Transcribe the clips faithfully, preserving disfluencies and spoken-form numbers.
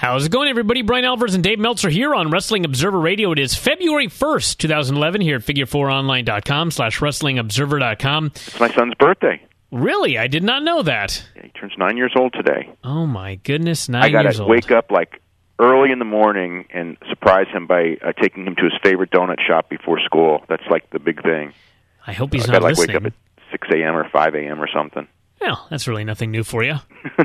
How's it going, everybody? Brian Alvarez and Dave Meltzer here on Wrestling Observer Radio. It is February first, twenty eleven, here at figure four online dot com slash wrestling observer dot com. It's my son's birthday. Really? I did not know that. Yeah, he turns nine years old today. Oh, my goodness, nine I gotta years old. wake up like early in the morning and surprise him by uh, taking him to his favorite donut shop before school. That's like the big thing. I hope he's I not gotta, like, listening. wake up at six a.m. or five a.m. or something. Well, that's really nothing new for you.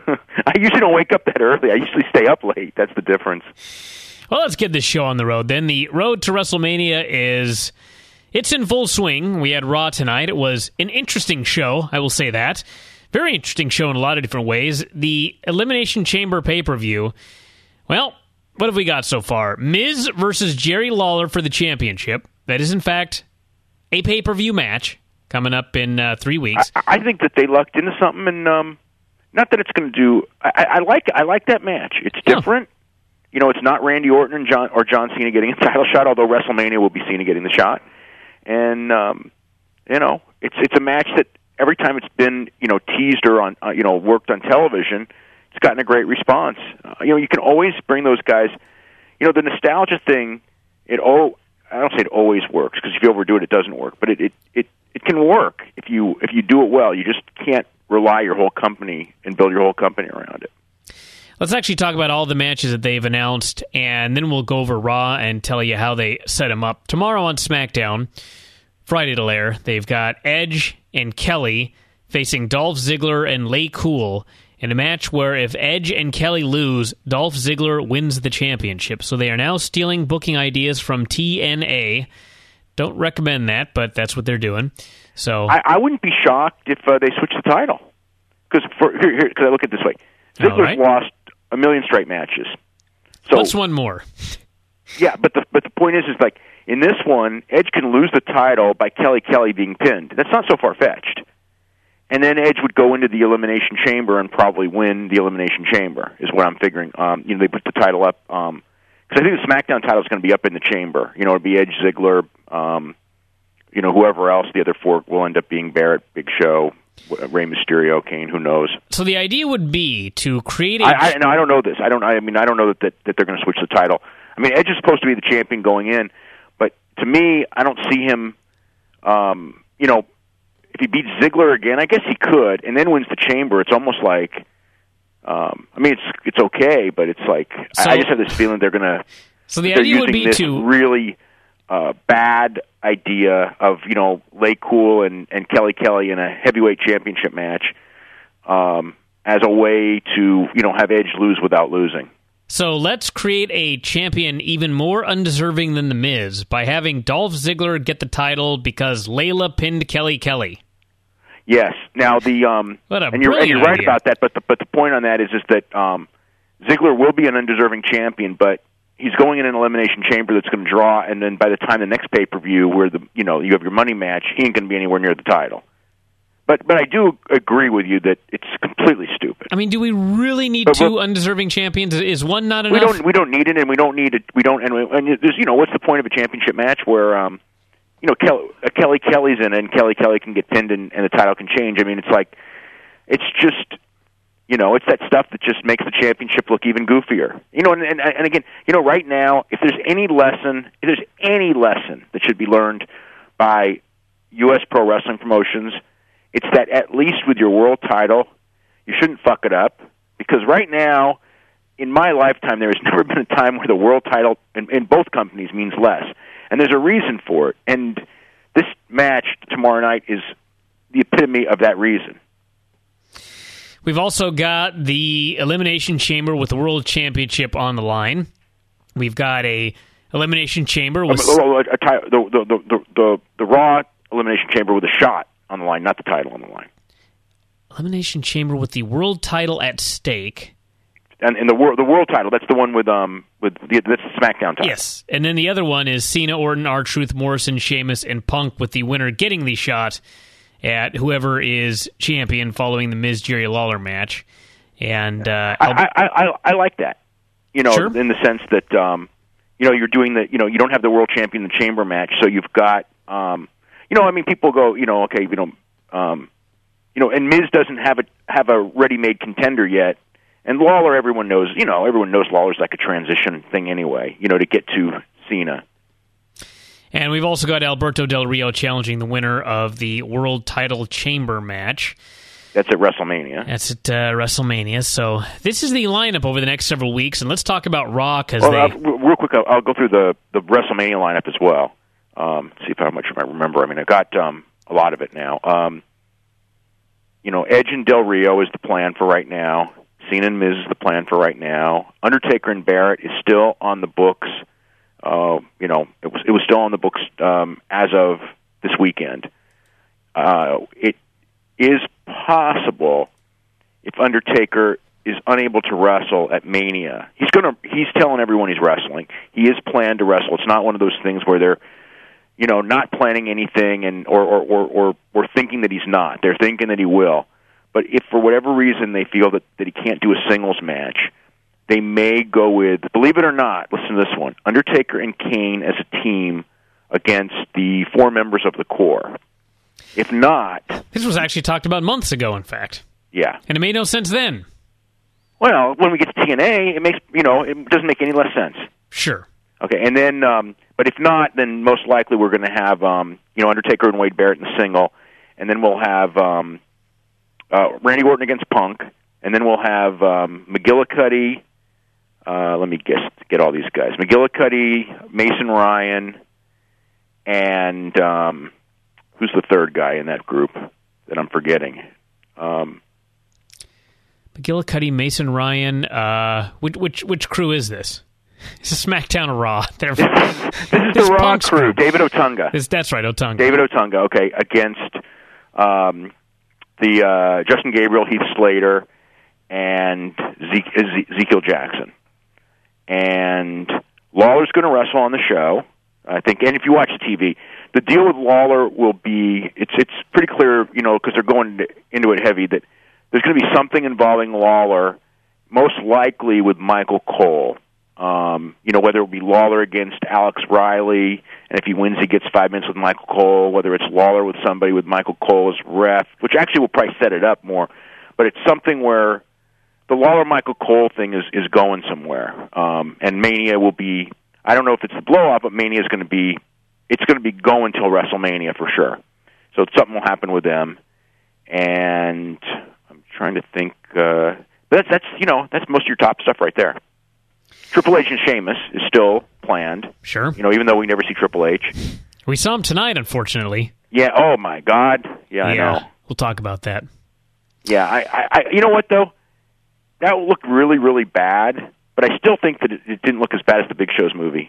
I usually don't wake up that early. I usually stay up late. That's the difference. Well, let's get this show on the road then. The road to WrestleMania is... It's in full swing. We had Raw tonight. It was an interesting show, I will say that. Very interesting show in a lot of different ways. The Elimination Chamber pay-per-view, well, what have we got so far? Miz versus Jerry Lawler for the championship. That is, in fact, a pay-per-view match coming up in uh, three weeks. I, I think that they lucked into something, and um, not that it's going to do... I, I like I like that match. It's different. Yeah. You know, it's not Randy Orton and John, or John Cena getting a title shot, although WrestleMania will be Cena getting the shot. And, um, you know, it's it's a match that every time it's been, you know, teased or, on, uh, you know, worked on television, it's gotten a great response. Uh, you know, you can always bring those guys... You know, the nostalgia thing, it oh, I don't say it always works, because if you overdo it, it doesn't work. But it, it, it, it can work if you if you do it well. You just can't rely your whole company and build your whole company around it. Let's actually talk about all the matches that they've announced, and then we'll go over Raw and tell you how they set them up. Tomorrow on SmackDown, Friday to air, they've got Edge and Kelly facing Dolph Ziggler and Lay Cool in a match where if Edge and Kelly lose, Dolph Ziggler wins the championship. So they are now stealing booking ideas from T N A. Don't recommend that, but that's what they're doing. So I, I wouldn't be shocked if uh, they switch the title. Because here, here, I look at it this way. Ziggler's right. lost a million straight matches. So, what's one more? Yeah, but the but the point is, is like in this one, Edge can lose the title by Kelly Kelly being pinned. That's not so far fetched. And then Edge would go into the Elimination Chamber and probably win the Elimination Chamber, is what I'm figuring. Um, you know, they put the title up because um, I think the SmackDown title is going to be up in the Chamber. You know, it'll be Edge, Ziggler, um, you know, whoever else. The other four will end up being Barrett, Big Show, Rey Mysterio, Kane, who knows. So the idea would be to create a... I, I, no, I don't know this. I don't. I mean, I don't know that, that, that they're going to switch the title. I mean, Edge is supposed to be the champion going in, but to me, I don't see him, um, you know, if he beats Ziggler again, I guess he could, and then wins the Chamber, it's almost like, um, I mean, it's it's okay, but it's like, so, I, I just have this feeling they're going to... So the idea would be this to... really uh, bad idea of, you know, Lay Cool and, and Kelly Kelly in a heavyweight championship match um, as a way to, you know, have Edge lose without losing. So let's create a champion even more undeserving than The Miz by having Dolph Ziggler get the title because Layla pinned Kelly Kelly. Yes. Now the um, what a and you're and you're right idea. about that, but the but the point on that is is that um, Ziggler will be an undeserving champion, but he's going in an elimination chamber that's going to draw, and then by the time the next pay per view, where the you know you have your money match, he ain't going to be anywhere near the title. But but I do agree with you that it's completely stupid. I mean, do we really need but, two but, undeserving champions? Is one not enough? We don't we don't need it, and we don't need it. We don't and, we, and there's you know what's the point of a championship match where um, you know Kelly, uh, Kelly Kelly's in it, and Kelly Kelly can get pinned, and, and the title can change. I mean, it's like it's just. You know, it's that stuff that just makes the championship look even goofier. You know, and, and and again, you know, right now, if there's any lesson, if there's any lesson that should be learned by U S pro wrestling promotions, it's that at least with your world title, you shouldn't fuck it up. Because right now, in my lifetime, there has never been a time where the world title in, in both companies means less. And there's a reason for it. And this match tomorrow night is the epitome of that reason. We've also got the Elimination Chamber with the World Championship on the line. We've got a Elimination Chamber with... Um, a, a, a, the, the, the, the, the Raw Elimination Chamber with a shot on the line, not the title on the line. Elimination Chamber with the world title at stake. And, and the, world, the world title, that's the one with... um with the, that's the SmackDown title. Yes, and then the other one is Cena, Orton, R-Truth, Morrison, Sheamus, and Punk, with the winner getting the shot at whoever is champion following the Miz Jerry Lawler match. And uh, I, I, I I like that, you know, sure. in the sense that um, you know you're doing the you know you don't have the world champion in the chamber match, so you've got um, you know I mean people go you know okay you know um, you know and Miz doesn't have a have a ready made contender yet, And Lawler, everyone knows, you know, everyone knows Lawler's like a transition thing anyway, you know, to get to Cena. And we've also got Alberto Del Rio challenging the winner of the World Title Chamber match. That's at WrestleMania. That's at uh, WrestleMania. So this is the lineup over the next several weeks, and let's talk about Raw because well, they. Uh, real quick, I'll, I'll go through the, the WrestleMania lineup as well. Um, see if how much I remember. I mean, I got um, a lot of it now. Um, you know, Edge and Del Rio is the plan for right now. Cena and Miz is the plan for right now. Undertaker and Barrett is still on the books. Uh, you know, it was it was still on the books um, as of this weekend. Uh, it is possible if Undertaker is unable to wrestle at Mania. He's gonna. He's telling everyone he's wrestling. He is planned to wrestle. It's not one of those things where they're, you know, not planning anything and or or or or, or thinking that he's not. They're thinking that he will. But if for whatever reason they feel that, that he can't do a singles match, they may go with, believe it or not, listen to this one, Undertaker and Kane as a team against the four members of the core. If not... This was actually talked about months ago, in fact. Yeah. And it made no sense then. Well, when we get to T N A, it makes, you know, it doesn't make any less sense. Sure. Okay, and then, um, but if not, then most likely we're going to have, um, you know, Undertaker and Wade Barrett in the single, and then we'll have... Um, Uh, Randy Orton against Punk, and then we'll have um, McGillicuddy. Uh, let me guess, get all these guys: McGillicuddy, Mason Ryan, and um, who's the third guy in that group that I'm forgetting? Um, McGillicuddy, Mason Ryan. Uh, which which which crew is this? It's a SmackDown or Raw. They're, this is, this is this the Raw Punk's crew. David Otunga. This, that's right, Otunga. David Otunga. Okay, against. Um, The uh, Justin Gabriel, Heath Slater, and Zeke, Ezekiel Jackson. And Lawler's going to wrestle on the show, I think. And if you watch the T V, the deal with Lawler will be, it's it's pretty clear, you know, because they're going into it heavy, that there's going to be something involving Lawler, most likely with Michael Cole. Um, you know, whether it will be Lawler against Alex Riley, and if he wins, he gets five minutes with Michael Cole, whether it's Lawler with somebody with Michael Cole as ref, which actually will probably set it up more, but it's something where the Lawler-Michael Cole thing is, is going somewhere, um, and Mania will be, I don't know if it's the blow-off, but Mania is going to be, it's going to be going till WrestleMania for sure. So something will happen with them, and I'm trying to think, uh, but that's, that's, you know, that's most of your top stuff right there. Triple H and Sheamus is still planned. Sure. You know, even though we never see Triple H. We saw him tonight, unfortunately. Yeah, oh my God. Yeah, yeah, I know. We'll talk about that. Yeah, I, I, I, you know what, though? That looked really, really bad, but I still think that it, it didn't look as bad as the Big Show's movie.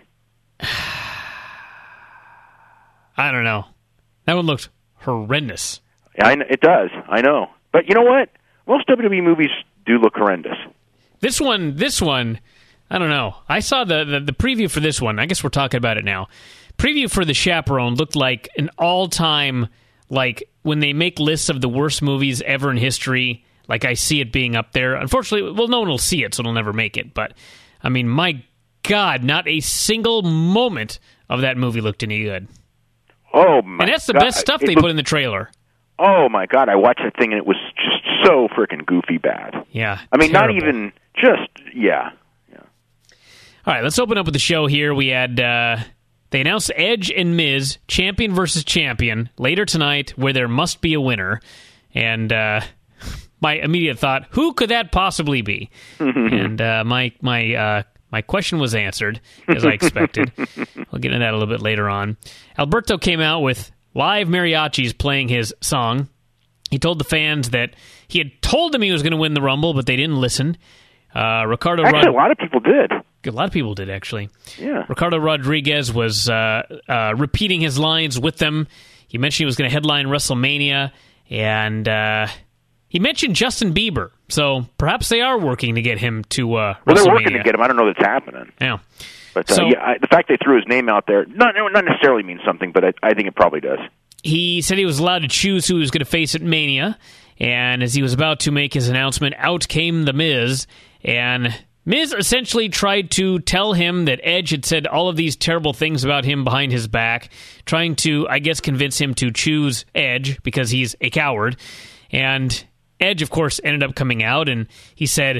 I don't know. That one looked horrendous. Yeah, I, it does. I know. But you know what? Most W W E movies do look horrendous. This one, this one... I don't know. I saw the, the, the preview for this one. I guess we're talking about it now. Preview for The Chaperone looked like an all-time, like, when they make lists of the worst movies ever in history, like I see it being up there. Unfortunately, well, no one will see it, so it'll never make it. But, I mean, my God, not a single moment of that movie looked any good. Oh, my God. And that's the best stuff they looked, put in the trailer. Oh, my God. I watched that thing, and it was just so freaking goofy bad. Yeah, I mean, terrible. not even, just, yeah. All right, let's open up with the show here. We had, uh, they announced Edge and Miz, champion versus champion, later tonight, where there must be a winner. And uh, my immediate thought, who could that possibly be? and uh, my my uh, my question was answered, as I expected. We'll get into that a little bit later on. Alberto came out with live mariachis playing his song. He told the fans that he had told them he was going to win the Rumble, but they didn't listen. Uh, Ricardo Actually, Rod- a lot of people did. A lot of people did, actually. Yeah. Ricardo Rodriguez was uh, uh, repeating his lines with them. He mentioned he was going to headline WrestleMania, and uh, he mentioned Justin Bieber. So perhaps they are working to get him to uh, WrestleMania. Well, they're working to get him. I don't know that's happening. Yeah. But uh, so, yeah, I, the fact they threw his name out there, not, not necessarily means something, but I, I think it probably does. He said he was allowed to choose who he was going to face at Mania, and as he was about to make his announcement, out came The Miz, and Miz essentially tried to tell him that Edge had said all of these terrible things about him behind his back, trying to, I guess, convince him to choose Edge because he's a coward. And Edge, of course, ended up coming out, and he said,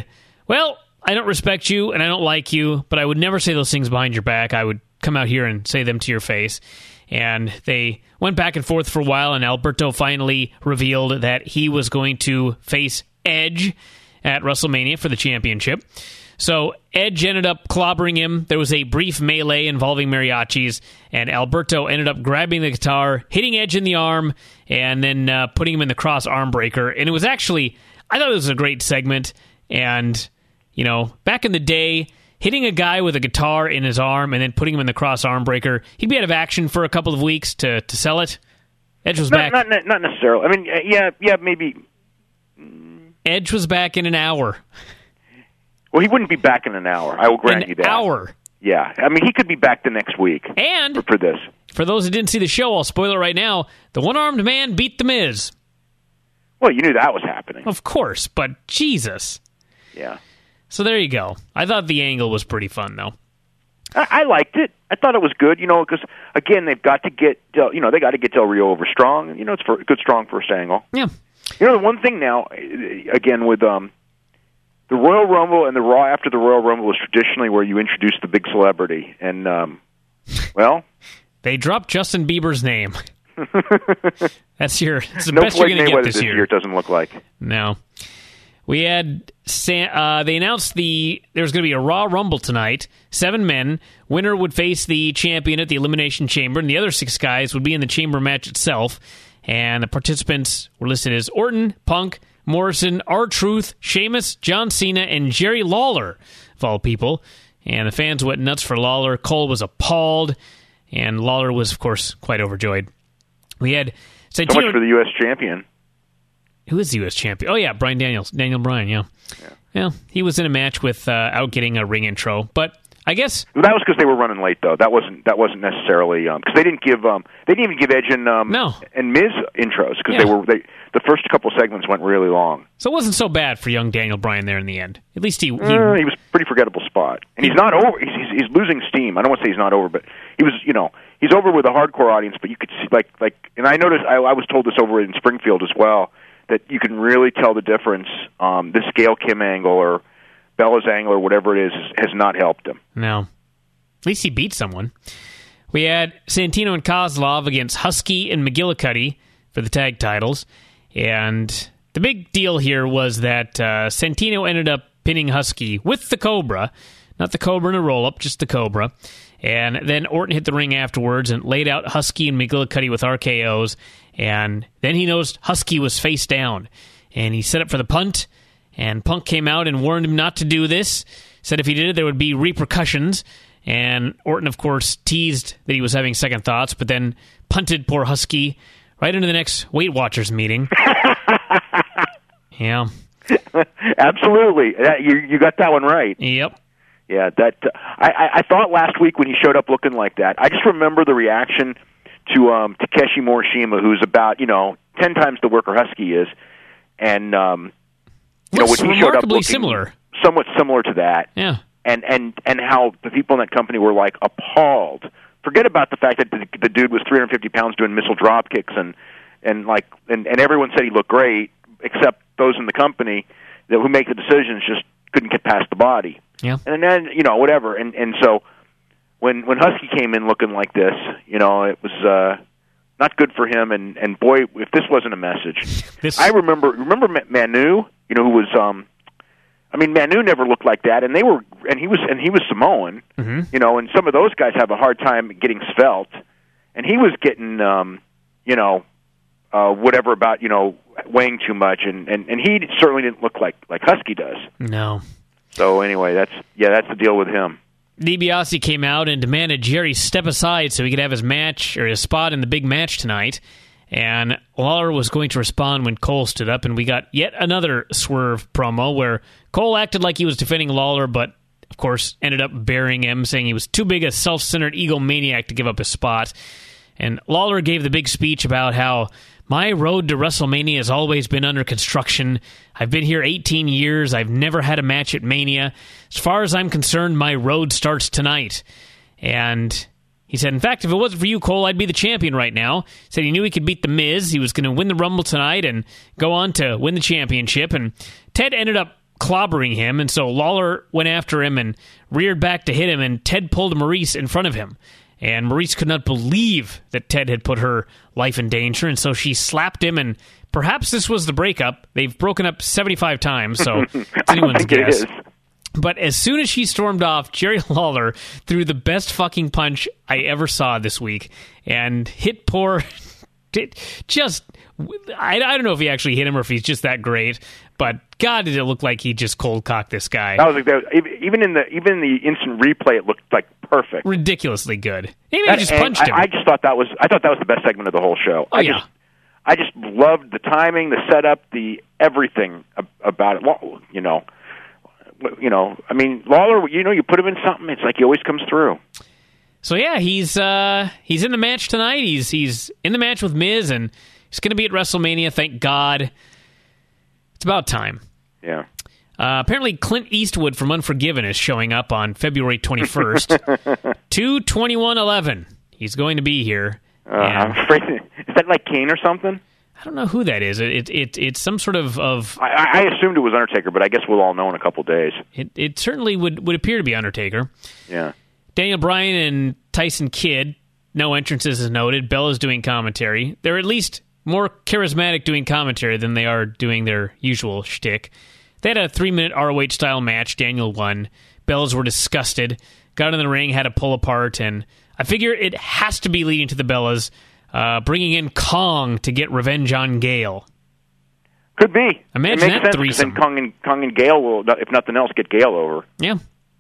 well, I don't respect you and I don't like you, but I would never say those things behind your back. I would come out here and say them to your face. And they went back and forth for a while, and Alberto finally revealed that he was going to face Edge at WrestleMania for the championship. So Edge ended up clobbering him. There was a brief melee involving mariachis, and Alberto ended up grabbing the guitar, hitting Edge in the arm, and then uh, putting him in the cross arm breaker. And it was actually, I thought it was a great segment. And, you know, back in the day, hitting a guy with a guitar in his arm and then putting him in the cross arm breaker, he'd be out of action for a couple of weeks to, to sell it. Edge was not, back. Not, not necessarily. I mean, yeah, yeah, maybe. Edge was back in an hour. Well, he wouldn't be back in an hour. I will grant an you that. An hour. Yeah. I mean, he could be back the next week. And for, for this. For those who didn't see the show, I'll spoil it right now. The one-armed man beat The Miz. Well, you knew that was happening. Of course, but Jesus. Yeah. So there you go. I thought the angle was pretty fun, though. I, I liked it. I thought it was good, you know, because, again, they've got to get, Del, you know, they got to get Del Rio over strong. You know, it's for, a good, strong first angle. Yeah. You know, the one thing now, again, with um, the Royal Rumble and the Raw after the Royal Rumble is traditionally where you introduce the big celebrity. And, um, well... they dropped Justin Bieber's name. That's your. That's the no best you're going to get this, this year. year. It doesn't look like. No. We had. Uh, they announced the there's going to be a Raw Rumble tonight. Seven men. Winner would face the champion at the Elimination Chamber, and the other six guys would be in the Chamber match itself. And the participants were listed as Orton, Punk, Morrison, R-Truth, Sheamus, John Cena, and Jerry Lawler, of all people. And the fans went nuts for Lawler. Cole was appalled, and Lawler was, of course, quite overjoyed. We had Santino, so much for the U S champion. Who is the U S champion? Oh, yeah, Bryan Daniels. Daniel Bryan, yeah. Yeah, yeah he was in a match with uh, out getting a ring intro, but I guess that was because they were running late, though. That wasn't that wasn't necessarily because um, they didn't give um, they didn't even give Edge and um, no. and Miz intros because yeah. they were they the first couple segments went really long. So it wasn't so bad for young Daniel Bryan there in the end. At least he he, uh, he was a pretty forgettable spot, and he's not over. He's, he's he's losing steam. I don't want to say he's not over, but he was you know he's over with a hardcore audience. But you could see like like, and I noticed I, I was told this over in Springfield as well that you can really tell the difference. Um, this Gail Kim angle or Bella's angle or whatever it is has not helped him. No. At least he beat someone. We had Santino and Kozlov against Husky and McGillicuddy for the tag titles. And the big deal here was that uh, Santino ended up pinning Husky with the Cobra. Not the Cobra in a roll-up, just the Cobra. And then Orton hit the ring afterwards and laid out Husky and McGillicuddy with R K Os. And then he noticed Husky was face down. And he set up for the punt. And Punk came out and warned him not to do this. Said if he did it, there would be repercussions. And Orton, of course, teased that he was having second thoughts, but then punted poor Husky right into the next Weight Watchers meeting. Yeah. Absolutely. You you got that one right. Yep. Yeah, that uh, I, I thought last week when he showed up looking like that, I just remember the reaction to um, Takeshi Morishima, who's about, you know, ten times the worker Husky is, and, um, you Looks know, when he showed up looking similar. somewhat similar to that. Yeah. And, and and how the people in that company were, like, appalled. Forget about the fact that the, the dude was three hundred fifty pounds doing missile drop kicks, and, and like, and, and everyone said he looked great, except those in the company that who make the decisions just couldn't get past the body. Yeah. And then, you know, whatever. And and so when when Husky came in looking like this, you know, it was uh, not good for him. And, and boy, if this wasn't a message. This... I remember, remember Manu, you know, who was... Um, I mean, Manu never looked like that, and they were, and he was, and he was Samoan, mm-hmm. you know, and some of those guys have a hard time getting svelte, and he was getting, um, you know, uh, whatever about, you know, weighing too much, and, and, and he certainly didn't look like like Husky does. No. So anyway, that's yeah, that's the deal with him. DiBiase came out and demanded Jerry step aside so he could have his match or his spot in the big match tonight. And Lawler was going to respond when Cole stood up, and we got yet another Swerve promo where Cole acted like he was defending Lawler, but, of course, ended up burying him, saying he was too big a self-centered egomaniac to give up his spot. And Lawler gave the big speech about how, my road to WrestleMania has always been under construction. I've been here eighteen years. I've never had a match at Mania. As far as I'm concerned, my road starts tonight. And... he said, in fact, if it wasn't for you, Cole, I'd be the champion right now. He said he knew he could beat The Miz. He was going to win the Rumble tonight and go on to win the championship. And Ted ended up clobbering him, and so Lawler went after him and reared back to hit him, and Ted pulled Maurice in front of him. And Maurice could not believe that Ted had put her life in danger, and so she slapped him, and perhaps this was the breakup. They've broken up seventy-five times, so it's anyone's guess. It is. But as soon as she stormed off, Jerry Lawler threw the best fucking punch I ever saw this week and hit poor... just... I, I don't know if he actually hit him or if he's just that great, but God, did it look like he just cold-cocked this guy. That was like that, even in the even in the instant replay, it looked like perfect, ridiculously good. Maybe that, he just punched him. I, I just thought that was I thought that was the best segment of the whole show. Oh I yeah, just, I just loved the timing, the setup, the everything about it. Well, you know, you know. I mean, Lawler. You know, you put him in something, it's like he always comes through. So yeah, he's uh, he's in the match tonight. He's he's in the match with Miz, and he's going to be at WrestleMania. Thank God. It's about time. Yeah. Uh, apparently, Clint Eastwood from Unforgiven is showing up on February twenty-first. two twenty-one eleven. He's going to be here. Uh, I'm afraid. Is that like Kane or something? I don't know who that is. It it, it it's some sort of... of I, I assumed it was Undertaker, but I guess we'll all know in a couple days. It, it certainly would, would appear to be Undertaker. Yeah. Daniel Bryan and Tyson Kidd, no entrances as noted. Bella's doing commentary. They're at least more charismatic doing commentary than they are doing their usual shtick. They had a three-minute R O H-style match. Daniel won. Bellas were disgusted. Got in the ring, had to pull apart, and I figure it has to be leading to the Bellas uh, bringing in Kong to get revenge on Gale. Could be. Imagine it makes that sense, threesome. Then Kong and, Kong and Gale will, if nothing else, get Gale over. Yeah.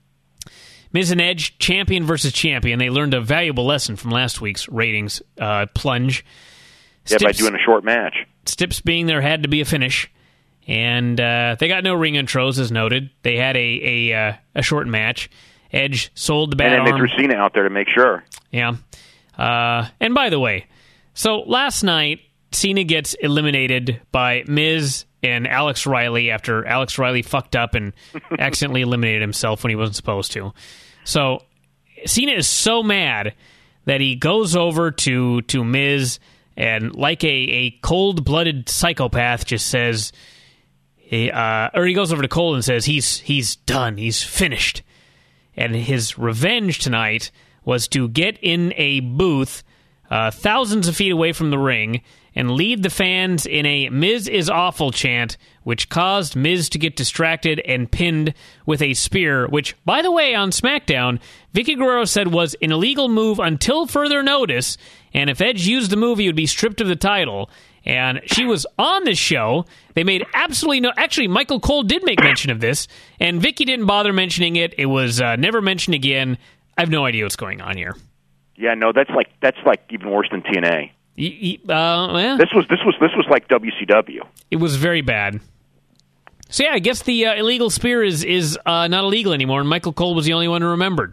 Miz and Edge, champion versus champion. They learned a valuable lesson from last week's ratings uh, plunge. Yeah, Stips, by doing a short match. Stips being there had to be a finish. And uh, they got no ring intros, as noted. They had a a, uh, a short match. Edge sold the bad arm. And then arm. they threw Cena out there to make sure. Yeah. Uh, and by the way, so last night, Cena gets eliminated by Miz and Alex Riley after Alex Riley fucked up and accidentally eliminated himself when he wasn't supposed to. So Cena is so mad that he goes over to, to Miz and, like a, a cold-blooded psychopath, just says... He, uh, or he goes over to Cole and says he's he's done, he's finished. And his revenge tonight was to get in a booth uh, thousands of feet away from the ring and lead the fans in a Miz is awful chant, which caused Miz to get distracted and pinned with a spear, which, by the way, on SmackDown, Vicky Guerrero said was an illegal move until further notice, and if Edge used the move, he would be stripped of the title. And she was on the show. They made absolutely no... Actually, Michael Cole did make mention of this, and Vicky didn't bother mentioning it. It was uh, never mentioned again. I have no idea what's going on here. Yeah, no, that's like that's like even worse than T N A. Y- y- uh, yeah. This was this was this was like W C W. It was very bad. So yeah, I guess the uh, illegal spear is is uh, not illegal anymore, and Michael Cole was the only one who remembered.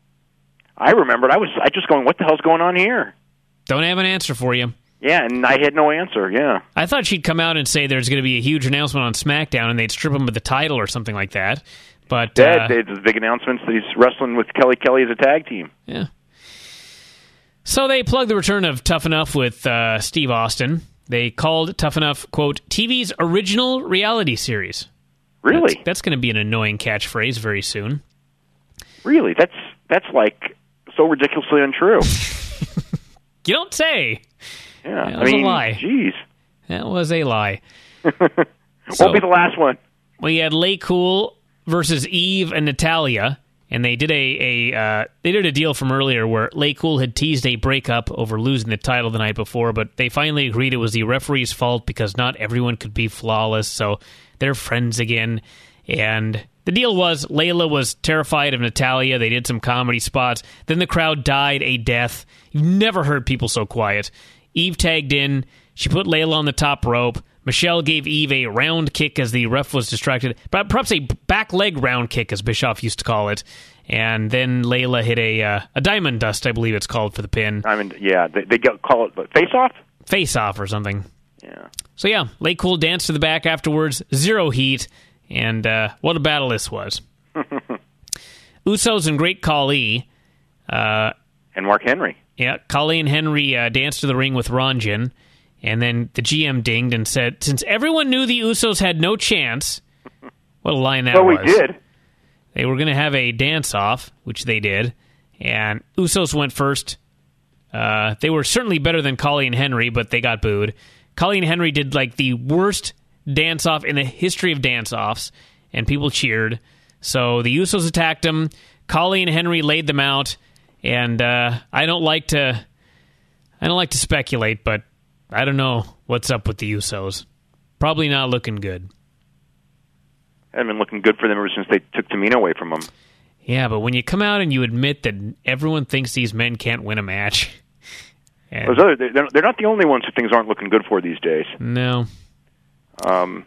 I remembered. I was I just going, what the hell's going on here? Don't have an answer for you. Yeah, and I had no answer, yeah. I thought she'd come out and say there's going to be a huge announcement on SmackDown and they'd strip him of the title or something like that. But yeah, uh, it's a big announcement that he's wrestling with Kelly Kelly as a tag team. Yeah. So they plugged the return of Tough Enough with uh, Steve Austin. They called Tough Enough, quote, T V's original reality series. Really? That's, that's going to be an annoying catchphrase very soon. Really? That's that's like so ridiculously untrue. You don't say. Yeah, that I was mean, a lie. Jeez. That was a lie. So, won't be the last one. We had Lay Cool versus Eve and Natalia, and they did a, a uh, they did a deal from earlier where Lay Cool had teased a breakup over losing the title the night before, but they finally agreed it was the referee's fault because not everyone could be flawless, so they're friends again. And the deal was Layla was terrified of Natalia. They did some comedy spots. Then the crowd died a death. You've never heard people so quiet. Eve tagged in. She put Layla on the top rope. Michelle gave Eve a round kick as the ref was distracted. But perhaps a back leg round kick, as Bischoff used to call it. And then Layla hit a uh, a diamond dust, I believe it's called, for the pin. Diamond, yeah. They, they get, call it face off? Face off or something. Yeah. So yeah, Lay Cool danced to the back afterwards. Zero heat. And uh, what a battle this was. Usos and Great Khali. Uh, and Mark Henry. Yeah, Khali and Henry uh, danced to the ring with Ranjan. And then the G M dinged and said, since everyone knew the Usos had no chance, What a line that well, was. Well, we did. They were going to have a dance-off, which they did, and Usos went first. Uh, they were certainly better than Khali and Henry, but they got booed. Khali and Henry did like the worst dance-off in the history of dance-offs, and people cheered. So the Usos attacked them. Khali and Henry laid them out, and uh, I don't like to, I don't like to speculate, but I don't know what's up with the Usos. Probably not looking good. Haven't been looking good for them ever since they took Tamina away from them. Yeah, but when you come out and you admit that everyone thinks these men can't win a match, and Those other, they're, they're not the only ones who things aren't looking good for these days. No. Um,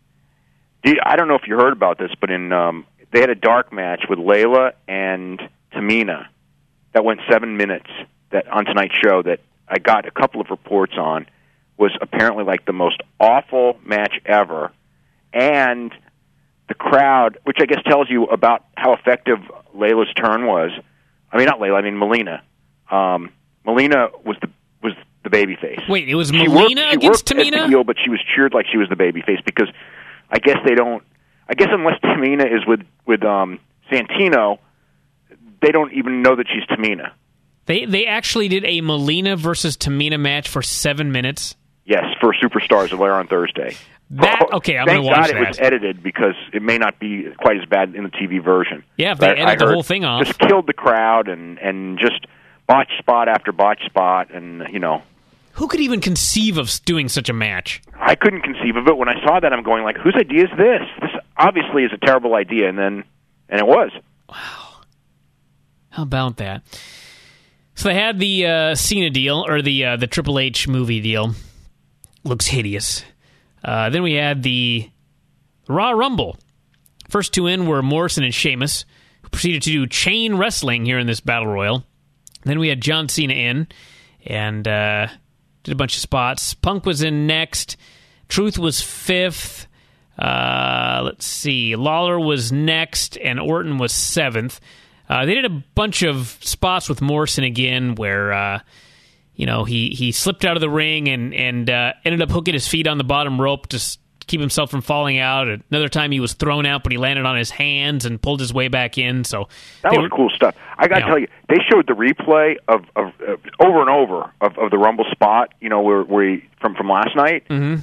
do you, I don't know if you heard about this, but in um, they had a dark match with Layla and Tamina that went seven minutes. That on tonight's show that I got a couple of reports on was apparently like the most awful match ever, and the crowd, which I guess tells you about how effective Layla's turn was. I mean, not Layla. I mean Melina. Um, Melina was the was the babyface. Wait, it was She Melina worked, against she worked Tamina? as the heel, but she was cheered like she was the babyface because I guess they don't. I guess unless Tamina is with with um, Santino, they don't even know that she's Tamina. They they actually did a Melina versus Tamina match for seven minutes. Yes, for Superstars of Air on Thursday. That okay, I'm going Thank to watch God that. it was edited because it may not be quite as bad in the T V version. Yeah, if they But edit I the heard whole thing off. Just killed the crowd and, and just botch spot after botch spot, and, you know. Who could even conceive of doing such a match? I couldn't conceive of it. When I saw that, I'm going like, whose idea is this? This obviously is a terrible idea, and then, and it was. Wow. How about that? So they had the uh, Cena deal, or the uh, the Triple H movie deal. Looks hideous. Uh, then we had the Raw Rumble. First two in were Morrison and Sheamus, who proceeded to do chain wrestling here in this Battle Royal. Then we had John Cena in, and uh, did a bunch of spots. Punk was in next. Truth was fifth. Uh, let's see. Lawler was next, and Orton was seventh. Uh, they did a bunch of spots with Morrison again where, uh, you know, he, he slipped out of the ring and, and uh, ended up hooking his feet on the bottom rope to s- keep himself from falling out. Another time he was thrown out, but he landed on his hands and pulled his way back in. So That was were, cool stuff. I got to yeah. tell you, they showed the replay of, of, of over and over of, of the Rumble spot, you know, where, where he, from, from last night. Mm-hmm.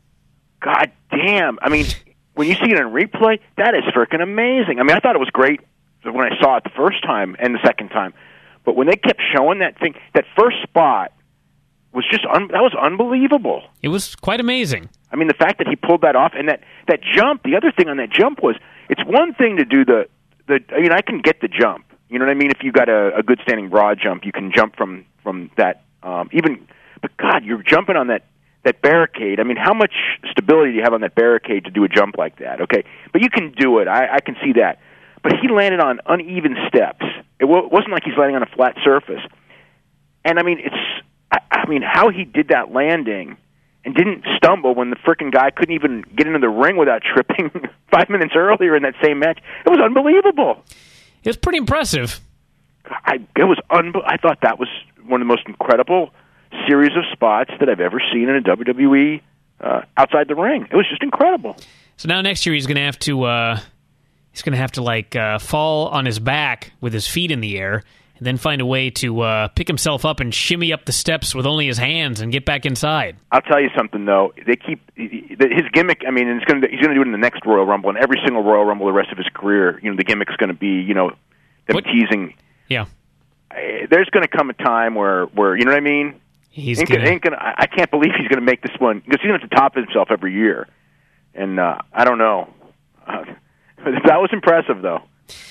God damn. I mean, when you see it in replay, that is freaking amazing. I mean, I thought it was great when I saw it the first time and the second time. But when they kept showing that thing, that first spot was just, un- that was unbelievable. It was quite amazing. I mean, the fact that he pulled that off and that, that jump, the other thing on that jump was, it's one thing to do the, the, I mean, I can get the jump. You know what I mean? If you got a, a good standing broad jump, you can jump from, from that, um, even, but God, you're jumping on that, that barricade. I mean, how much stability do you have on that barricade to do a jump like that? Okay. But you can do it. I, I can see that. But he landed on uneven steps. It w- wasn't like he's landing on a flat surface. And, I mean, it's, I, I mean, how he did that landing and didn't stumble when the frickin' guy couldn't even get into the ring without tripping five minutes earlier in that same match. It was unbelievable. It was pretty impressive. I, it was unbe- I thought that was one of the most incredible series of spots that I've ever seen in a W W E uh, outside the ring. It was just incredible. So now next year he's going to have to... Uh... He's going to have to, like, uh, fall on his back with his feet in the air and then find a way to uh, pick himself up and shimmy up the steps with only his hands and get back inside. I'll tell you something, though. They keep his gimmick. I mean, it's going to, he's going to do it in the next Royal Rumble, and every single Royal Rumble the rest of his career. You know, the gimmick's going to be, you know, them what? teasing. Yeah, there's going to come a time where, where you know what I mean. He's ain't gonna... Gonna, ain't gonna, I can't believe he's going to make this one because he's going to have to top himself every year, and uh, I don't know. Uh, That was impressive, though.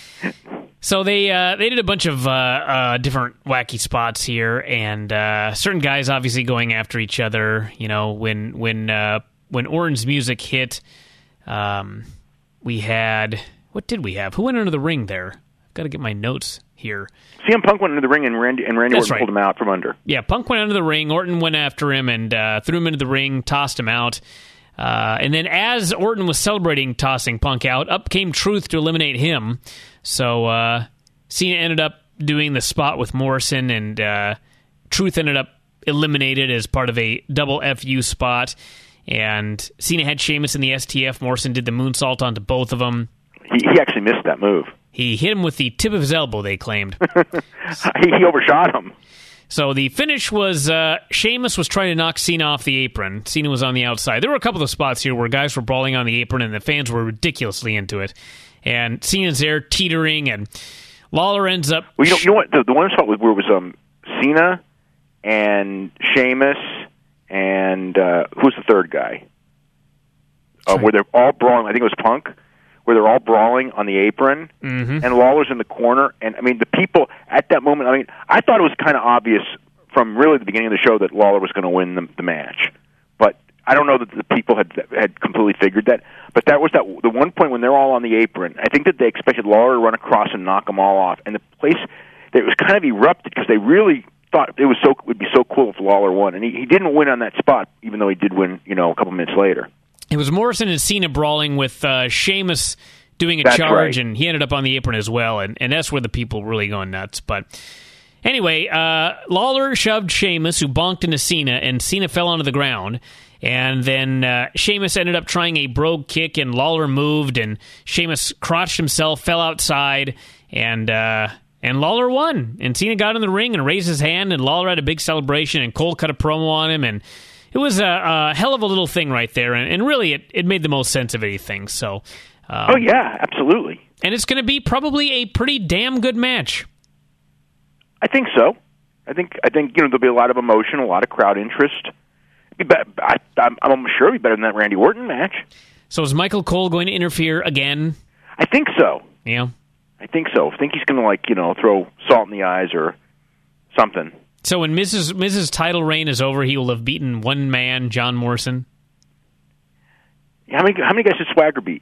So they uh, they did a bunch of uh, uh, different wacky spots here, and uh, certain guys obviously going after each other. You know, when when uh, when Orton's music hit, um, we had what did we have? Who went under the ring there? I've got to get my notes here. C M Punk went into the ring, and Randy and Randy That's Orton right. pulled him out from under. Yeah, Punk went under the ring. Orton went after him and uh, threw him into the ring, tossed him out. Uh, and then as Orton was celebrating tossing Punk out, up came Truth to eliminate him. So uh, Cena ended up doing the spot with Morrison, and uh, Truth ended up eliminated as part of a double F U spot. And Cena had Sheamus in the S T F. Morrison did the moonsault onto both of them. He, he actually missed that move. He hit him with the tip of his elbow, they claimed. he, he overshot him. So the finish was uh, Sheamus was trying to knock Cena off the apron. Cena was on the outside. There were a couple of spots here where guys were brawling on the apron and the fans were ridiculously into it. And Cena's there teetering, and Lawler ends up... Well, you know, you know what? The, the one spot where it was um, Cena and Sheamus and uh, who's the third guy? Uh, right. Where they're all brawling. I think it was Punk. Where they're all brawling on the apron, mm-hmm. and Lawler's in the corner. And, I mean, the people at that moment, I mean, I thought it was kind of obvious from really the beginning of the show that Lawler was going to win the, the match. But I don't know that the people had had completely figured that. But that was that the one point when they're all on the apron. I think that they expected Lawler to run across and knock them all off. And the place, it was kind of erupted because they really thought it was so it would be so cool if Lawler won. And he, he didn't win on that spot, even though he did win, you know, a couple minutes later. It was Morrison and Cena brawling with uh, Sheamus doing a that's charge, right. and he ended up on the apron as well, and, and that's where the people were really going nuts. But anyway, uh, Lawler shoved Sheamus, who bonked into Cena, and Cena fell onto the ground. And then uh, Sheamus ended up trying a brogue kick, and Lawler moved, and Sheamus crotched himself, fell outside, and uh, and Lawler won. And Cena got in the ring and raised his hand, and Lawler had a big celebration, and Cole cut a promo on him, and it was a, a hell of a little thing right there, and, and really it, it made the most sense of anything. So, um, oh yeah, absolutely. And it's going to be probably a pretty damn good match. I think so. I think I think you know there'll be a lot of emotion, a lot of crowd interest. Be be- I, I'm, I'm sure it'll be better than that Randy Orton match. So is Michael Cole going to interfere again? I think so. Yeah, I think so. I think he's going to like you know throw salt in the eyes or something. So when Missus Missus title reign is over, he will have beaten one man, John Morrison. How many how many guys did Swagger beat?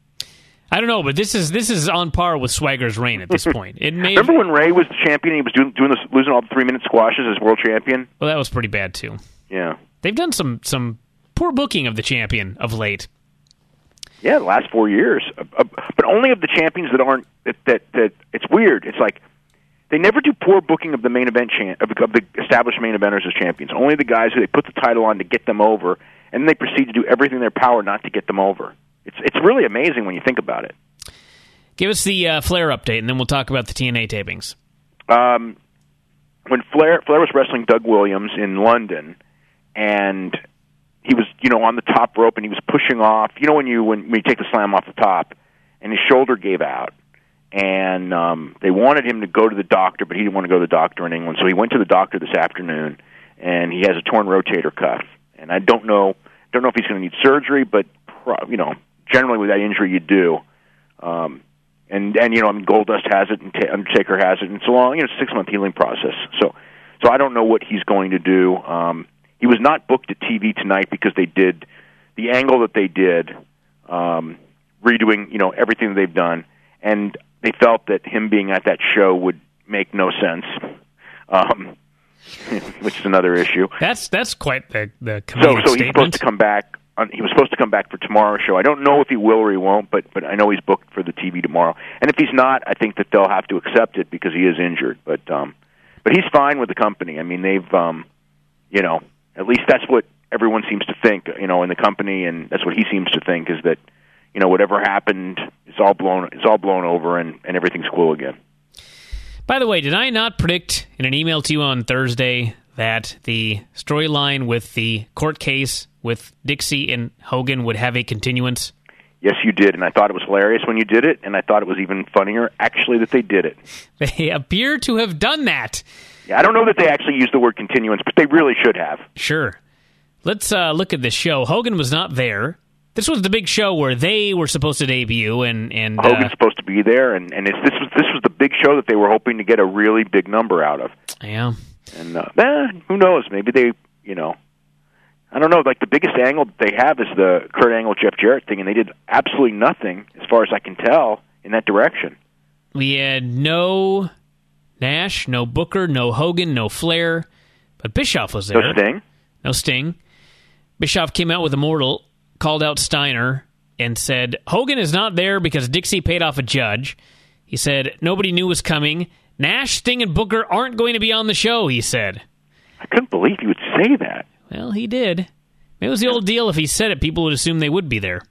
I don't know, but this is this is on par with Swagger's reign at this point. It may Remember have, when Ray was the champion and he was doing, doing this, losing all the three minute squashes as world champion? well, that was pretty bad too. Yeah, They've done some some poor booking of the champion of late. yeah, the last four years, uh, uh, but only of the champions that aren't that that, that it's weird. It's like they never do poor booking of the main event champ of, of the established main eventers as champions. Only the guys who they put the title on to get them over, and then they proceed to do everything in their power not to get them over. It's it's really amazing when you think about it. Give us the uh, Flair update, and then we'll talk about the T N A tapings. Um, when Flair Flair was wrestling Doug Williams in London, and he was you know on the top rope, and he was pushing off. You know when you when, when you take the slam off the top, and his shoulder gave out. And um, they wanted him to go to the doctor, but he didn't want to go to the doctor in England. So he went to the doctor this afternoon, and he has a torn rotator cuff. And I don't know, don't know if he's going to need surgery, but pro- you know, generally with that injury, you do. Um, and and you know, I mean, Goldust has it, and T- Undertaker has it, and it's a long, you know, six month healing process. So, so I don't know what he's going to do. Um, he was not booked at T V tonight because they did the angle that they did, um, redoing, you know, everything that they've done, and they felt that him being at that show would make no sense, um, which is another issue. That's that's quite the the So, comedic so he's statement. supposed to come back. On, he was supposed to come back for tomorrow's show. I don't know if he will or he won't, but but I know he's booked for the T V tomorrow. And if he's not, I think that they'll have to accept it because he is injured. But um, but he's fine with the company. I mean, they've um, you know, at least that's what everyone seems to think. You know, in the company, and that's what he seems to think is that. You know, whatever happened, it's all blown. It's all blown over, and, and everything's cool again. By the way, did I not predict in an email to you on Thursday that the storyline with the court case with Dixie and Hogan would have a continuance? Yes, you did, and I thought it was hilarious when you did it, and I thought it was even funnier, actually, that they did it. They appear to have done that. Yeah, I don't know that they actually used the word continuance, but they really should have. Sure. Let's uh, look at this show. Hogan was not there. This was the big show where they were supposed to debut, and and Hogan's uh, supposed to be there, and and it's, this was this was the big show that they were hoping to get a really big number out of. Yeah, and uh, eh, who knows? Maybe they, you know, I don't know. Like the biggest angle that they have is the Kurt Angle Jeff Jarrett thing, and they did absolutely nothing, as far as I can tell, in that direction. We had no Nash, no Booker, no Hogan, no Flair, but Bischoff was there. No Sting. No Sting. Bischoff came out with Immortal. Called out Steiner and said, Hogan is not there because Dixie paid off a judge. He said, nobody knew was coming. Nash, Sting, and Booker aren't going to be on the show, he said. I couldn't believe he would say that. Well, he did. It was the old deal. If he said it, people would assume they would be there.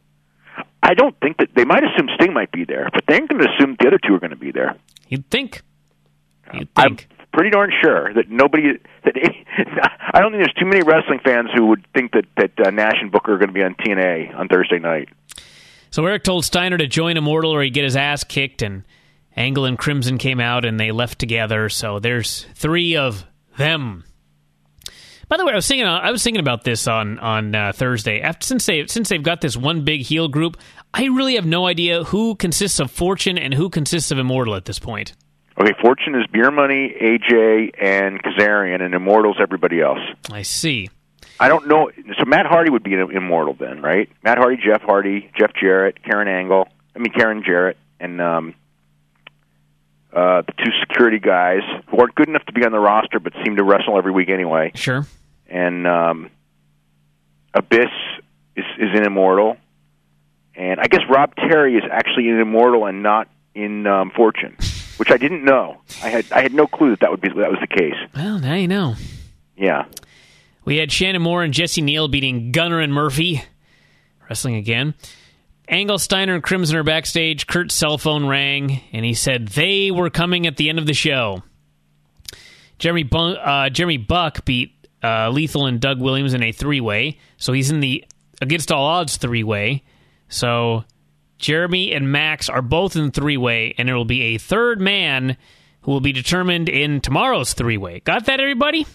I don't think that they might assume Sting might be there, but they ain't going to assume the other two are going to be there. You'd think. You'd I'm think. pretty darn sure that nobody. That I don't think there's too many wrestling fans who would think that that uh, Nash and Booker are going to be on T N A on Thursday night. So Eric told Steiner to join Immortal or he'd get his ass kicked, and Angle and Crimson came out and they left together. So there's three of them. By the way, I was thinking I was thinking about this on on uh, Thursday. After since they since they've got this one big heel group, I really have no idea who consists of Fortune and who consists of Immortal at this point. Okay, Fortune is Beer Money, A J, and Kazarian, and Immortal's everybody else. I see. I don't know. So Matt Hardy would be an Immortal then, right? Matt Hardy, Jeff Hardy, Jeff Jarrett, Karen Angle. I mean Karen Jarrett, and um, uh, the two security guys who aren't good enough to be on the roster, but seem to wrestle every week anyway. Sure. And um, Abyss is, is an Immortal, and I guess Rob Terry is actually an Immortal and not in um, Fortune, which I didn't know. I had I had no clue that that would be that was the case. Well, now you know. Yeah. We had Shannon Moore and Jesse Neal beating Gunner and Murphy, wrestling again. Angle, Steiner, and Crimson are backstage. Kurt's cell phone rang, and he said they were coming at the end of the show. Jeremy Bun- uh, Jeremy Buck beat uh, Lethal and Doug Williams in a three-way, so he's in the Against All Odds three-way. So Jeremy and Max are both in three-way, and there will be a third man who will be determined in tomorrow's three-way. Got that, everybody?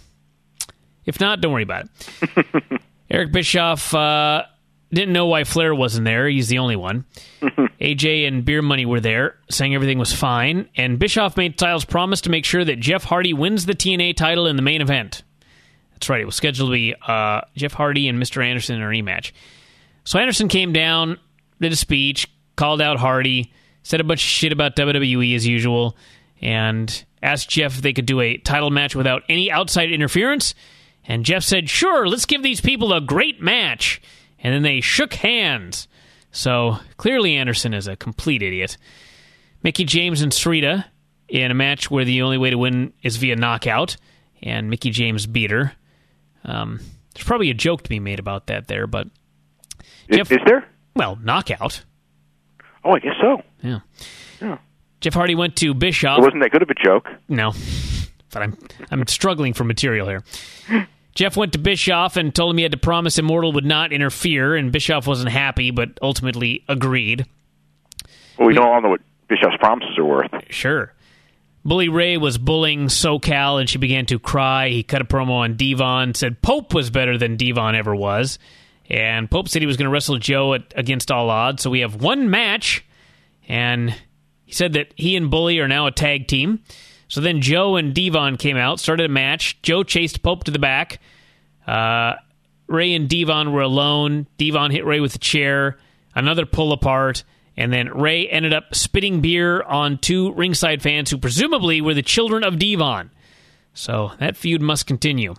If not, don't worry about it. Eric Bischoff uh, didn't know why Flair wasn't there. He's the only one. A J and Beer Money were there, saying everything was fine. And Bischoff made Styles promise to make sure that Jeff Hardy wins the T N A title in the main event. That's right. It was scheduled to be uh, Jeff Hardy and Mister Anderson in a rematch. So Anderson came down, did a speech, called out Hardy, said a bunch of shit about W W E as usual, and asked Jeff if they could do a title match without any outside interference. And Jeff said, sure, let's give these people a great match. And then they shook hands. So clearly Anderson is a complete idiot. Mickie James and Sarita in a match where the only way to win is via knockout. And Mickie James beat her. Um, there's probably a joke to be made about that there, but... Is, Jeff, is there? Well, knockout. Oh, I guess so. Yeah. Yeah. Jeff Hardy went to Bischoff. It wasn't that good of a joke. No. But I'm I'm struggling for material here. Jeff went to Bischoff and told him he had to promise Immortal would not interfere, and Bischoff wasn't happy, but ultimately agreed. Well, we, we don't all know what Bischoff's promises are worth. Sure. Bully Ray was bullying SoCal, and she began to cry. He cut a promo on Devon, said Pope was better than Devon ever was, and Pope said he was going to wrestle Joe at Against All Odds, so we have one match, and he said that he and Bully are now a tag team. So then Joe and Devon came out, started a match. Joe chased Pope to the back. Uh, Ray and Devon were alone. Devon hit Ray with a chair. Another pull apart. And then Ray ended up spitting beer on two ringside fans who presumably were the children of Devon. So that feud must continue.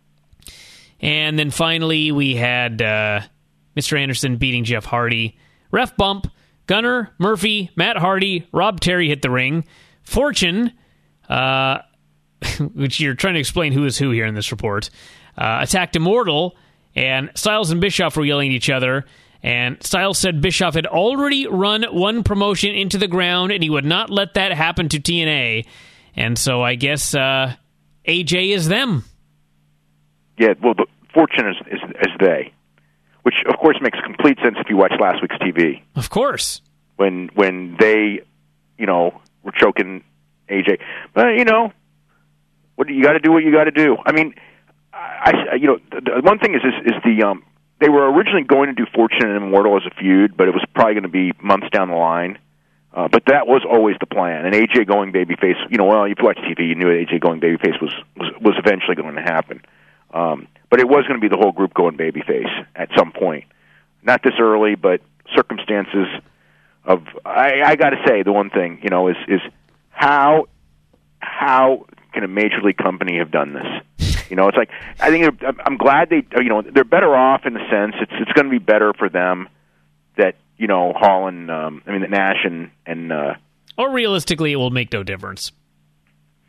And then finally we had uh, Mister Anderson beating Jeff Hardy. Ref bump. Gunner, Murphy, Matt Hardy, Rob Terry hit the ring. Fortune... Uh, which you're trying to explain who is who here in this report, uh, attacked Immortal, and Styles and Bischoff were yelling at each other, and Styles said Bischoff had already run one promotion into the ground, and he would not let that happen to T N A, and so I guess uh, A J is them. Yeah, well, the Fortune is, is, is they, which, of course, makes complete sense if you watch last week's T V. Of course. When, when they, you know, were choking A J, but you know, what you got to do what you got to do. I mean, I, I you know, the, the one thing is, is is the um they were originally going to do Fortune and Immortal as a feud, but it was probably going to be months down the line. Uh, but that was always the plan. And A J going babyface, you know, well, if you watch T V, you knew A J going babyface was was was eventually going to happen. Um, but it was going to be the whole group going babyface at some point. Not this early, but circumstances of I, I got to say the one thing, you know, is is How how can a major league company have done this? You know, it's like I think I'm glad they, you know, they're better off in the sense it's it's going to be better for them that you know Hall and um, I mean that Nash and and uh, or realistically it will make no difference.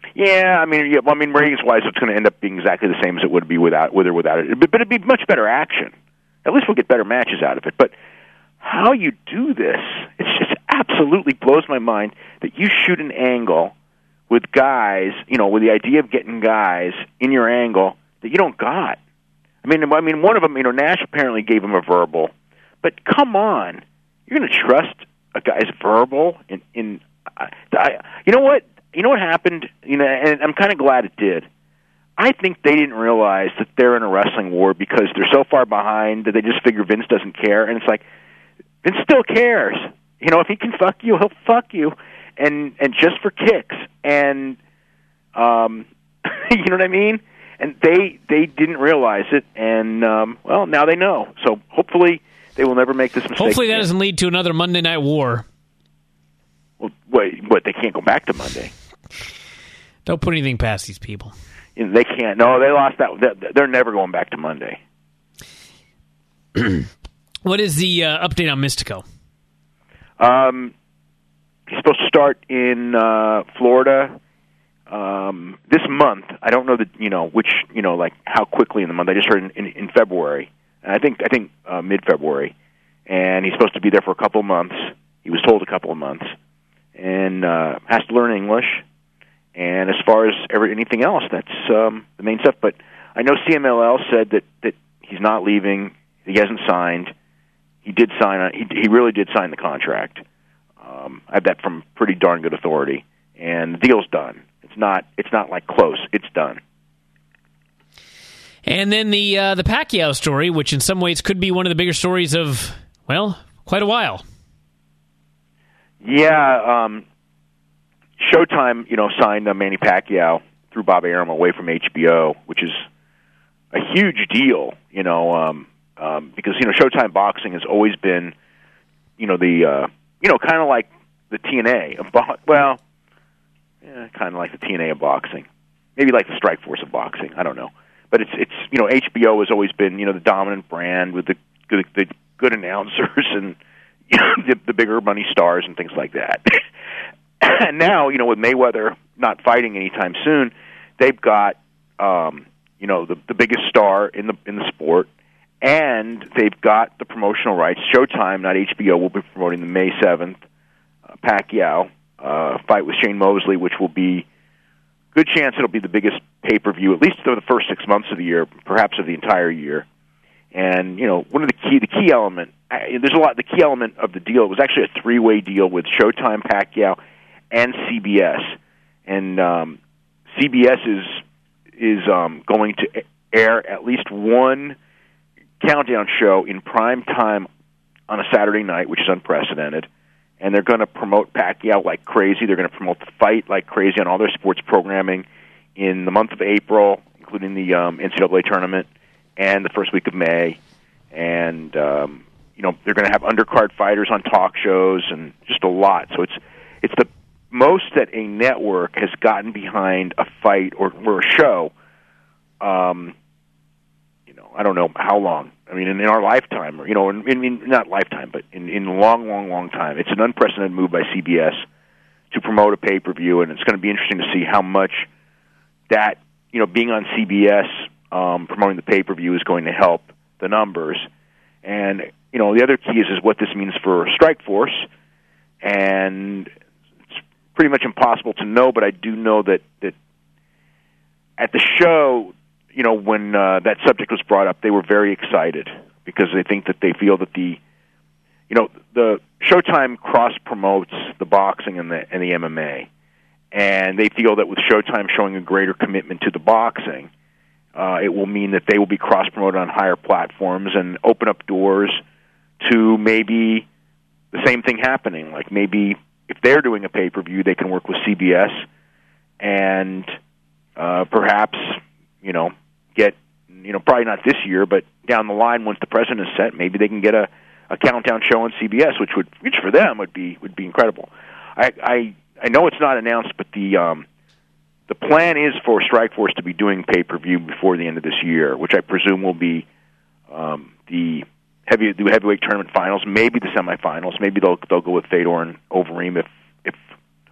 Yeah, I mean, yeah, well, I mean, ratings-wise, it's going to end up being exactly the same as it would be without, with or without it. But, but it'd be much better action. At least we'll get better matches out of it. But how you do this, it's just absolutely blows my mind that you shoot an angle with guys, you know, with the idea of getting guys in your angle that you don't got. I mean, I mean, one of them, you know, Nash apparently gave him a verbal, but come on, you're going to trust a guy's verbal in, in I, I, you know what? You know what happened? You know, and I'm kind of glad it did. I think they didn't realize that they're in a wrestling war because they're so far behind that they just figure Vince doesn't care. And it's like, Vince still cares. You know, if he can fuck you, he'll fuck you, and and just for kicks. And um, you know what I mean? And they they didn't realize it, and um, well, now they know. So hopefully they will never make this mistake. Hopefully that again. doesn't lead to another Monday Night War. Well, wait, what? They can't go back to Monday. Don't put anything past these people. They can't. No, they lost that. They're never going back to Monday. What is the uh, update on Mystico? Um, he's supposed to start in uh, Florida um, this month. I don't know that you know which you know like how quickly in the month. I just heard in, in, in February. And I think I think uh, mid-February, and he's supposed to be there for a couple of months. He was told a couple of months, and uh, has to learn English. And as far as ever anything else, that's um, the main stuff. But I know C M L L said that, that he's not leaving. He hasn't signed. He did sign. A, he he really did sign the contract. Um, I have that from pretty darn good authority. And the deal's done. It's not. It's not like close. It's done. And then the uh, the Pacquiao story, which in some ways could be one of the bigger stories of well, quite a while. Yeah. Um, Showtime, you know, signed uh, Manny Pacquiao through Bob Arum away from H B O, which is a huge deal, you know, um, um, because, you know, Showtime Boxing has always been, you know, the, uh, you know, kind of like the T N A of bo- well, yeah, kind of like the T N A of boxing. Maybe like the Strikeforce of boxing. I don't know. But it's, it's you know, H B O has always been, you know, the dominant brand with the good, the good announcers and, you know, the, the bigger money stars and things like that. And now, you know, with Mayweather not fighting anytime soon, they've got, um, you know, the the biggest star in the in the sport, and they've got the promotional rights. Showtime, not H B O, will be promoting the May seventh uh, Pacquiao uh, fight with Shane Mosley, which will be good chance it'll be the biggest pay-per-view, at least for the first six months of the year, perhaps of the entire year. And, you know, one of the key, the key element, there's a lot, the key element of the deal, it was actually a three-way deal with Showtime, Pacquiao, and C B S. And um, C B S is is um, going to air at least one countdown show in prime time on a Saturday night, which is unprecedented. And they're going to promote Pacquiao like crazy. They're going to promote the fight like crazy on all their sports programming in the month of April, including the um, N C double A tournament, and the first week of May. And, um, you know, they're going to have undercard fighters on talk shows and just a lot. So it's it's the most that a network has gotten behind a fight or, or a show, um, you know, I don't know how long. I mean, in, in our lifetime, or, you know, in, in, not lifetime, but in, in a long, long, long time. It's an unprecedented move by C B S to promote a pay-per-view, and it's going to be interesting to see how much that, you know, being on C B S, um, promoting the pay-per-view is going to help the numbers. And, you know, the other key is, is what this means for Strikeforce, and pretty much impossible to know, but I do know that, that at the show, you know, when uh, that subject was brought up, they were very excited because they think that they feel that the, you know, the Showtime cross-promotes the boxing and the, and the M M A, and they feel that with Showtime showing a greater commitment to the boxing, uh, it will mean that they will be cross-promoted on higher platforms and open up doors to maybe the same thing happening, like maybe if they're doing a pay-per-view, they can work with C B S and uh, perhaps, you know, get, you know, probably not this year, but down the line once the precedent is set, maybe they can get a, a countdown show on C B S, which would, which for them would be would be incredible. I I, I know it's not announced, but the um, the plan is for Strikeforce to be doing pay-per-view before the end of this year, which I presume will be um, the Heavy, the heavyweight tournament finals, maybe the semifinals. Maybe they'll they'll go with Fedor and Overeem if if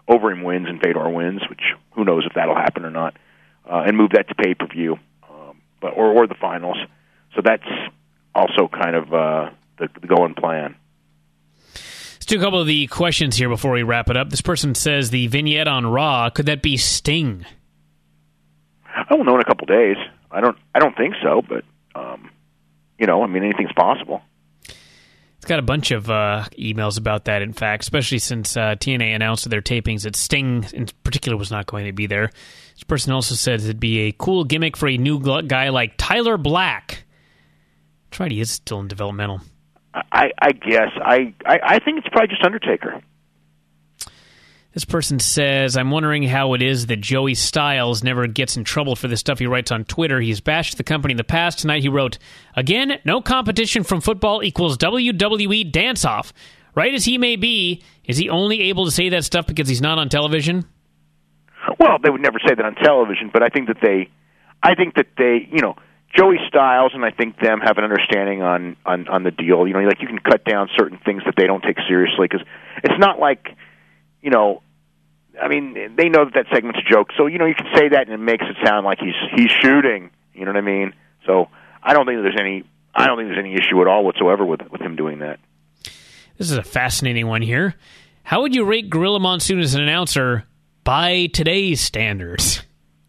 Overeem wins and Fedor wins, which who knows if that'll happen or not, uh, and move that to pay-per-view, um, but or, or the finals. So that's also kind of uh, the, the going plan. Let's do a couple of the questions here before we wrap it up. This person says the vignette on Raw, could that be Sting? I will know in a couple days. I don't. I don't think so, but um, you know, I mean, anything's possible. It's got a bunch of uh, emails about that, in fact, especially since uh, T N A announced their tapings that Sting, in particular, was not going to be there. This person also said it'd be a cool gimmick for a new guy like Tyler Black. That's right, he is still in developmental. I, I guess. I, I, I think it's probably just Undertaker. This person says, I'm wondering how it is that Joey Styles never gets in trouble for the stuff he writes on Twitter. He's bashed the company in the past. Tonight he wrote, again, no competition from football equals W W E dance-off. Right as he may be, is he only able to say that stuff because he's not on television? Well, they would never say that on television, but I think that they, I think that they, you know, Joey Styles and I think them have an understanding on, on, on the deal. You know, like you can cut down certain things that they don't take seriously because it's not like, you know, I mean, they know that that segment's a joke, so you know you can say that and it makes it sound like he's he's shooting. You know what I mean? So I don't think there's any I don't think there's any issue at all whatsoever with with him doing that. This is a fascinating one here. How would you rate Gorilla Monsoon as an announcer by today's standards?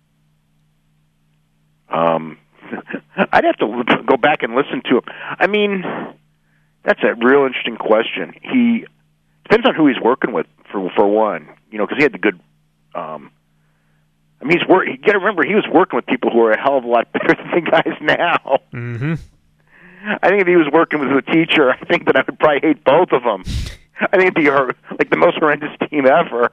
Um, I'd have to go back and listen to him. I mean, that's a real interesting question. He depends on who he's working with. For for one, you know, because he had the good. Um, I mean, he's work. You got to remember, he was working with people who are a hell of a lot better than the guys now. Mm-hmm. I think if he was working with a teacher, I think that I would probably hate both of them. I think it'd be like the most horrendous team ever.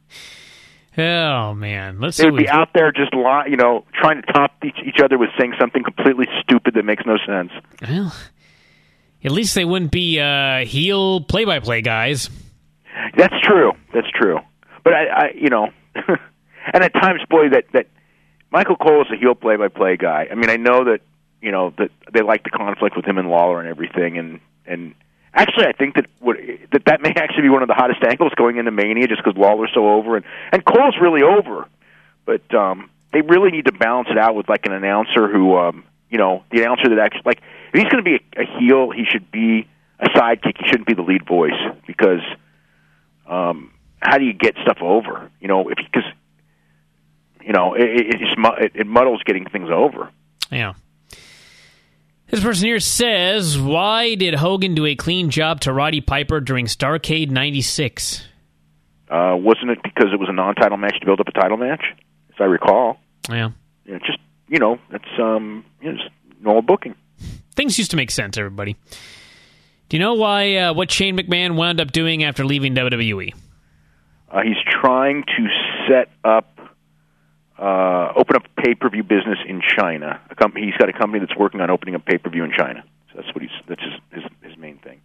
Oh man, let's. They would be out there just lie, you know, trying to top each, each other with saying something completely stupid that makes no sense. Well, at least they wouldn't be uh, heel play-by-play guys. That's true. That's true. But I, I you know, and at times, boy, that, that Michael Cole is a heel play-by-play guy. I mean, I know that you know that they like the conflict with him and Lawler and everything, and and actually, I think that what, that that may actually be one of the hottest angles going into Mania, just because Lawler's so over and and Cole's really over. But um, they really need to balance it out with like an announcer who, um, you know, the announcer that actually like if he's going to be a, a heel, he should be a sidekick. He shouldn't be the lead voice because. Um, how do you get stuff over? You know, if because you know it, it, it, it muddles getting things over. Yeah. This person here says, "Why did Hogan do a clean job to Roddy Piper during Starrcade ninety-six? Uh, wasn't it because it was a non-title match to build up a title match, as I recall? Yeah. You know, just you know, that's um, you know, just normal booking. Things used to make sense. Everybody. Do you know why? Uh, what Shane McMahon wound up doing after leaving W W E? Uh, he's trying to set up, uh, open up pay-per-view business in China. A com- he's got a company that's working on opening up pay-per-view in China. So that's what he's. That's his his, his main thing.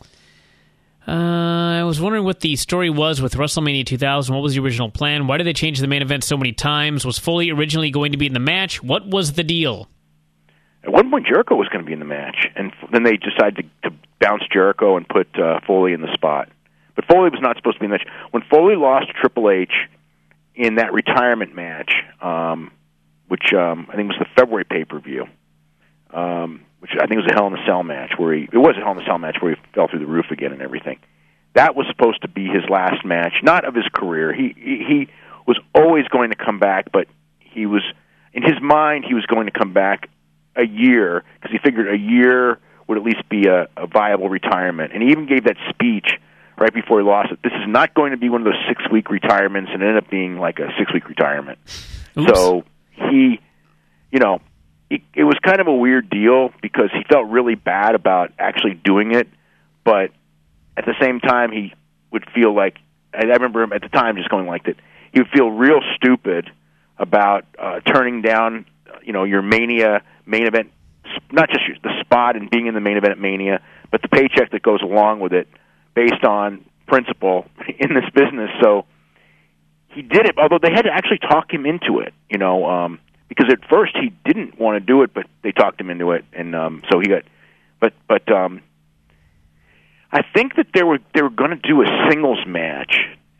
Uh, I was wondering what the story was with WrestleMania two thousand. What was the original plan? Why did they change the main event so many times? Was Foley originally going to be in the match? What was the deal? At one point, Jericho was going to be in the match, and then they decided to, to bounce Jericho and put uh, Foley in the spot. But Foley was not supposed to be in the match. When Foley lost to Triple H in that retirement match, um, which um, I think was the February pay-per-view, um, which I think was a Hell in a Cell match, where he it was a Hell in a Cell match where he fell through the roof again and everything. That was supposed to be his last match, not of his career. He he, he was always going to come back, but he was in his mind he was going to come back a year, because he figured a year would at least be a, a viable retirement. And he even gave that speech right before he lost it. This is not going to be one of those six-week retirements, and it ended up being like a six-week retirement. Oops. So he, you know, it, it was kind of a weird deal because he felt really bad about actually doing it, but at the same time he would feel like, I remember him at the time just going like that, he would feel real stupid about uh, turning down, you know, your Mania main event, not just the spot and being in the main event at Mania, but the paycheck that goes along with it based on principle in this business. So he did it, although they had to actually talk him into it, you know, um, because at first he didn't want to do it, but they talked him into it, and um, so he got, but, but um, I think that they were, they were going to do a singles match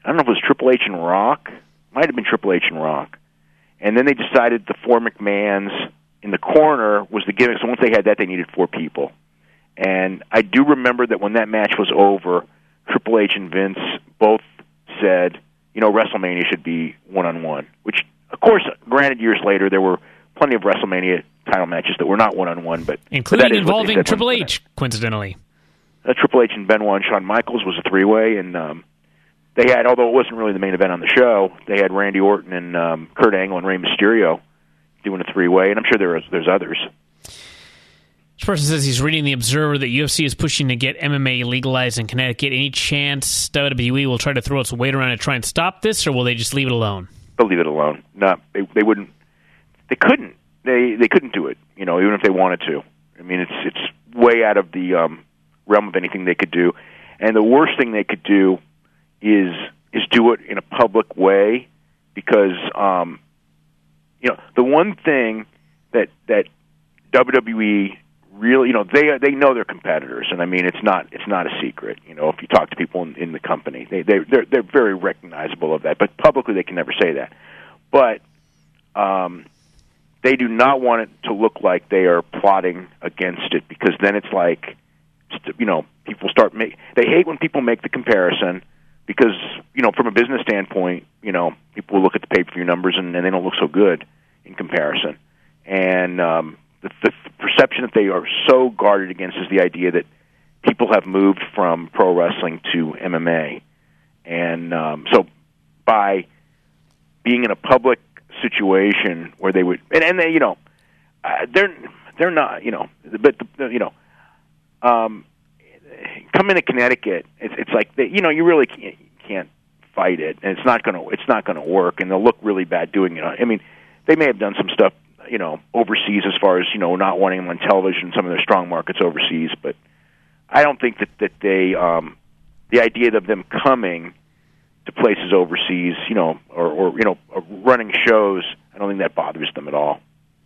I don't know if it was Triple H and Rock. Might have been Triple H and Rock. And then they decided the four McMahons in the corner was the gimmick. So once they had that, they needed four people. And I do remember that when that match was over, Triple H and Vince both said, you know, WrestleMania should be one-on-one. Which, of course, granted, years later, there were plenty of WrestleMania title matches that were not one-on-one. but Including but involving Triple H, coincidentally. Uh, Triple H and Benoit and Shawn Michaels was a three-way, and um, they had, although it wasn't really the main event on the show, they had Randy Orton and um, Kurt Angle and Rey Mysterio doing a three-way, and I'm sure there is, there's others. This person says he's reading The Observer that U F C is pushing to get M M A legalized in Connecticut. Any chance W W E will try to throw its weight around to try and stop this, or will they just leave it alone? They'll leave it alone. No, they, they wouldn't. They couldn't. They they couldn't do it. You know, even if they wanted to. I mean, it's it's way out of the um, realm of anything they could do. And the worst thing they could do is is do it in a public way, because um, you know, the one thing that that W W E really, you know, they they know their competitors, and I mean, it's not it's not a secret. You know, if you talk to people in, in the company, they they they're they're very recognizable of that. But publicly, they can never say that. But um, they do not want it to look like they are plotting against it, because then it's like, you know, people start make they hate when people make the comparison, because, you know, from a business standpoint, you know, people will look at the pay-per-view numbers and, and they don't look so good in comparison. And um, the, the perception that they are so guarded against is the idea that people have moved from pro wrestling to M M A. And um, so by being in a public situation where they would, and, and they, you know, uh, they're they're not, you know, but the, you know, um, come into Connecticut, it's, it's like they, you know, you really can't, can't fight it, and it's not gonna it's not gonna work, and they'll look really bad doing it. I mean, they may have done some stuff, you know, overseas as far as, you know, not wanting them on television in some of their strong markets overseas, but I don't think that that they um, the idea of them coming to places overseas, you know, or, or you know, running shows, I don't think that bothers them at all.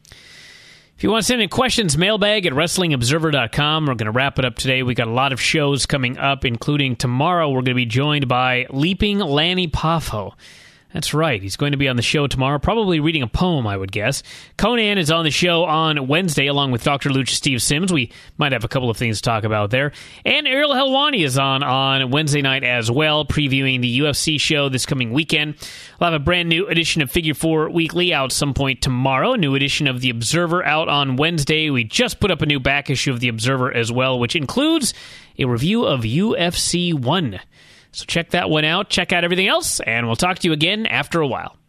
If you want to send in questions, mailbag at wrestling observer dot com. We're going to wrap it up today. We got a lot of shows coming up, including tomorrow. We're going to be joined by Leaping Lanny Poffo. That's right. He's going to be on the show tomorrow, probably reading a poem, I would guess. Conan is on the show on Wednesday, along with Doctor Lucha Steve Sims. We might have a couple of things to talk about there. And Ariel Helwani is on on Wednesday night as well, previewing the U F C show this coming weekend. We'll have a brand new edition of Figure Four Weekly out some point tomorrow. A new edition of The Observer out on Wednesday. We just put up a new back issue of The Observer as well, which includes a review of U F C one. So check that one out, check out everything else, and we'll talk to you again after a while.